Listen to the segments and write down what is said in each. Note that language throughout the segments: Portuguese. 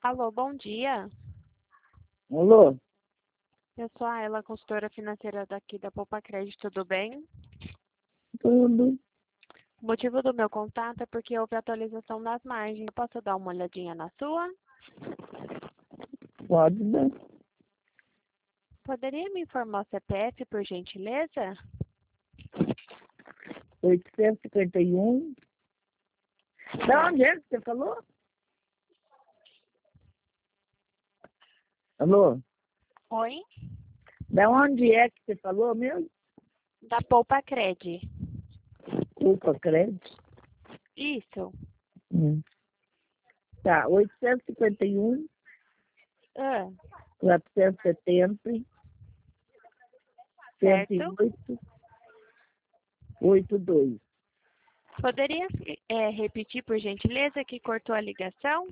Alô, bom dia. Alô? Eu sou a Ela, consultora financeira daqui da Poupa Crédito, tudo bem? Tudo. O motivo do meu contato é porque houve atualização das margens. Posso dar uma olhadinha na sua? Pode dar. Poderia me informar o CPF, por gentileza? 851. Da onde é que você falou? Alô? Oi? Da onde é que você falou mesmo? Da Poupa Cred. Culpa crédito. Isso. Tá, 851, Ah, 470, certo. 108, 82. Poderia repetir, por gentileza, que cortou a ligação?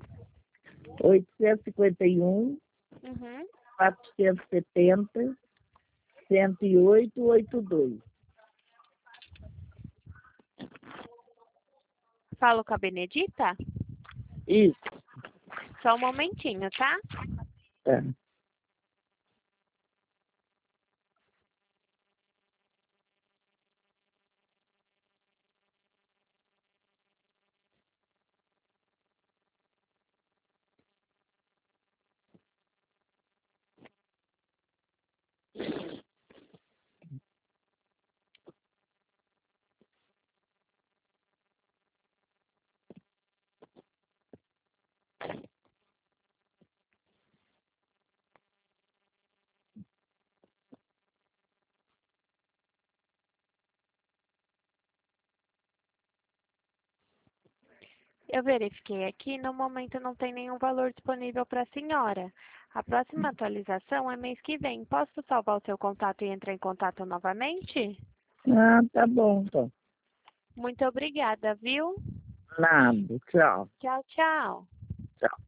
851, Uhum. 470, 108, 82. Falo com a Benedita? Isso. Só um momentinho, tá? Tá. Eu verifiquei aqui, no momento não tem nenhum valor disponível para a senhora. A próxima atualização é mês que vem. Posso salvar o seu contato e entrar em contato novamente? Ah, tá bom, então. Muito obrigada, viu? Nada. Tchau. Tchau, tchau. Tchau.